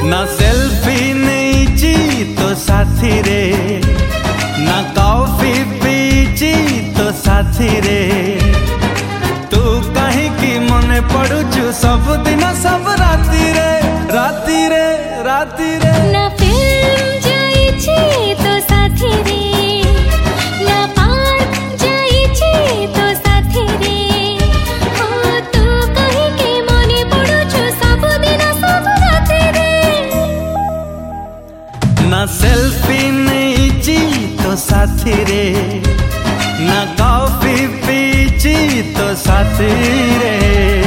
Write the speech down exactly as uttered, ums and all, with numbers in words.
ना सेल्फी नेची तो साथी रे, ना कॉफी पीची तो साथी रे। तू कहीं की मने पड़ुचु सब दिन सब राती रे, राती रे राती रे। ना फिल्म जाइची तो साथी रे, ना पार्क जाइची तो साथी रे। हो तू कहीं की मने पड़ुचु सब दिन सब राती रे। ना सेल्फी नेची तो साथी रे, ना कॉफी पीची तो साथी रे।